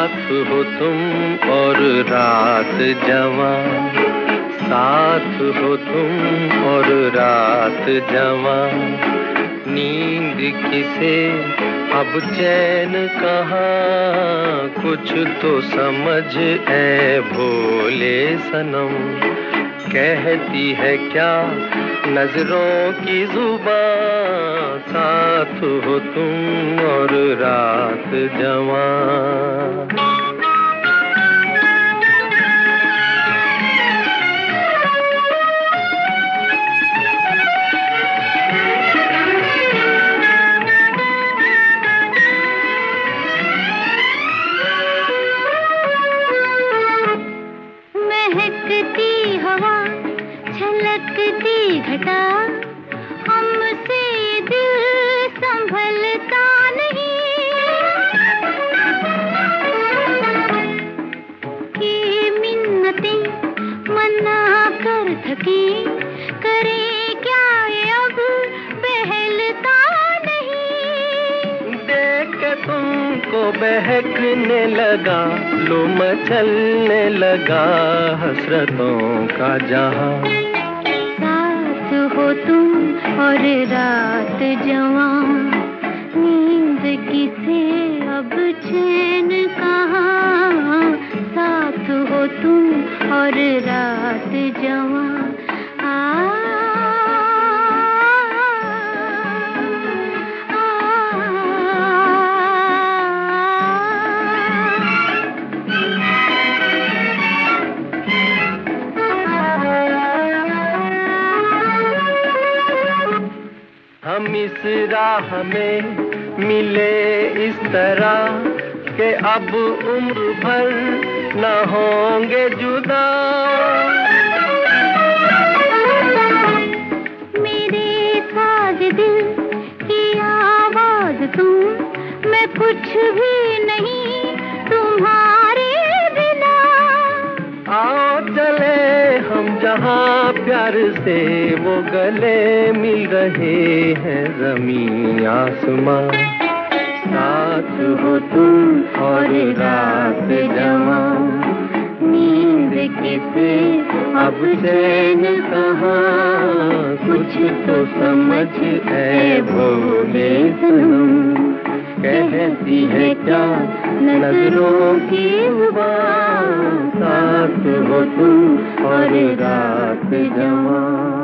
साथ हो तुम और रात जवां, साथ हो तुम और रात जवां। नींद किसे अब चैन कहाँ, कुछ तो समझ ऐ भोले सनम। कहती है क्या नजरों की जुबां, साथ हो तुम और रात जवां। महकती हवा, छलकती घटा, हमसे दिल संभलता नहीं। ये मिन्नतें मना कर थकी, करे क्या ये अब बहलता नहीं। देख के तुमको बहकने लगा, लो मचलने लगा हसरतों का जहां। साथ हो तुम और रात जवां, नींद किसे अब चैन कहाँ, साथ हो तुम और रात जवां। हम इस राह में मिले इस तरह कि अब उम्र भर न होंगे जुदा। मेरे साज दिल की आवाज तुम, मैं कुछ भी नहीं तुम्हारे बिना। आओ चले हम जहाँ प्यार से वो गले मिल रहे हैं ज़मीं आसमां। साथ हो तुम और रात जवां, नींद किसे अब चैन कहाँ, कुछ तो समझ ऐ भोले सनम। कहती है क्या नजरों की जुबां, साथ हो तुम और रात जवां।